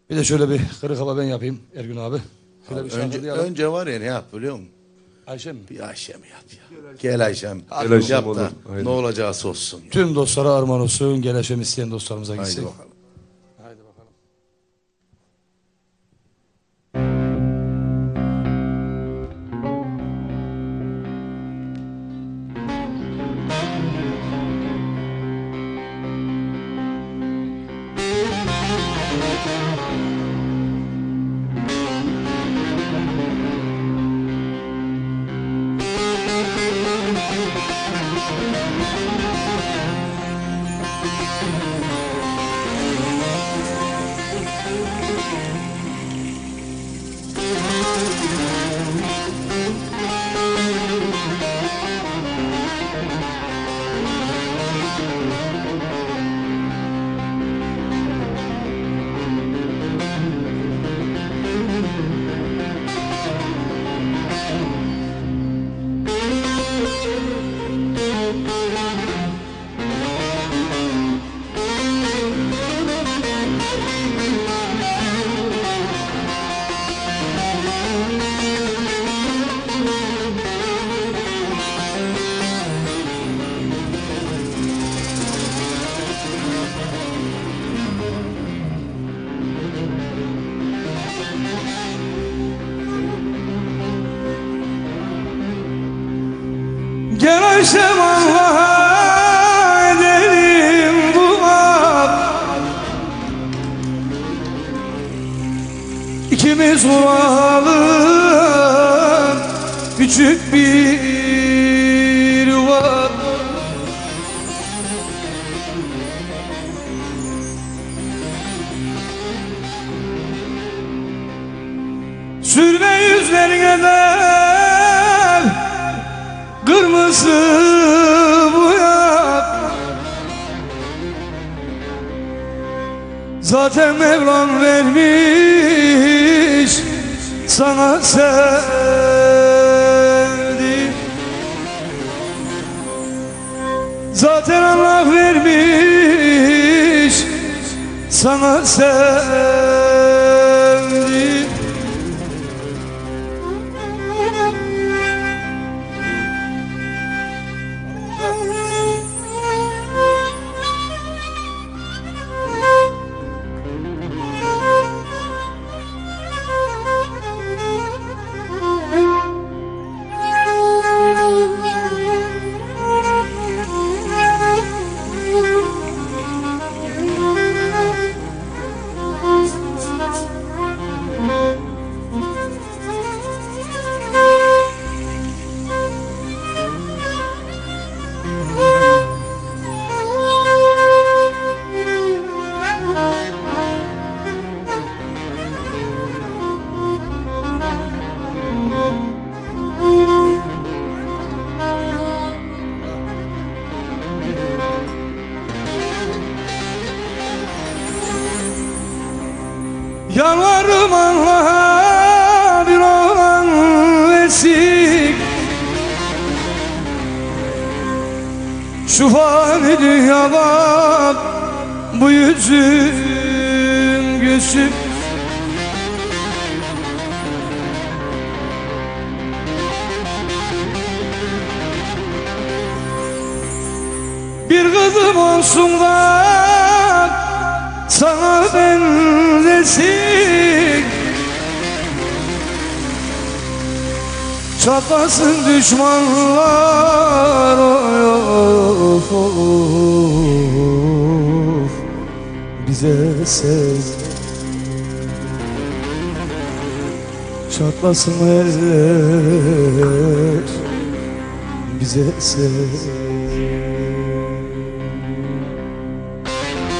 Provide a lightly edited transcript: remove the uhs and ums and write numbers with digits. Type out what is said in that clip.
Bir de şöyle bir kırık hava ben yapayım Ergün abi. Şöyle bir Önce var ya ne yap biliyor musun? Ayşe mi? Bir Ayşem yap ya. Gel Ayşem. Gel Ayşem, yap da olur. Aynen. ne olacaksa olsun. Ya. Tüm dostlara armağan olsun. Gel Ayşem isteyen dostlarımıza Haydi gitsin. bakalım. Haydi bakalım. Gel Ayşem Allah'a edelim dua. İkimiz vuralım küçük bir yuva. Sürme yüzlerine de kırmızı boya. Zaten Mevlam vermiş sana sevdi. Zaten Allah vermiş sana sevdi. Yalvarırım Allah'a bir oğlan versin. Şu fani dünyada bu yüzüm gülsün. Bir kızım olsun da sana benzesin. Çatlasın düşmanlar, of of, bize sev. Çatlasın eller, bize sev.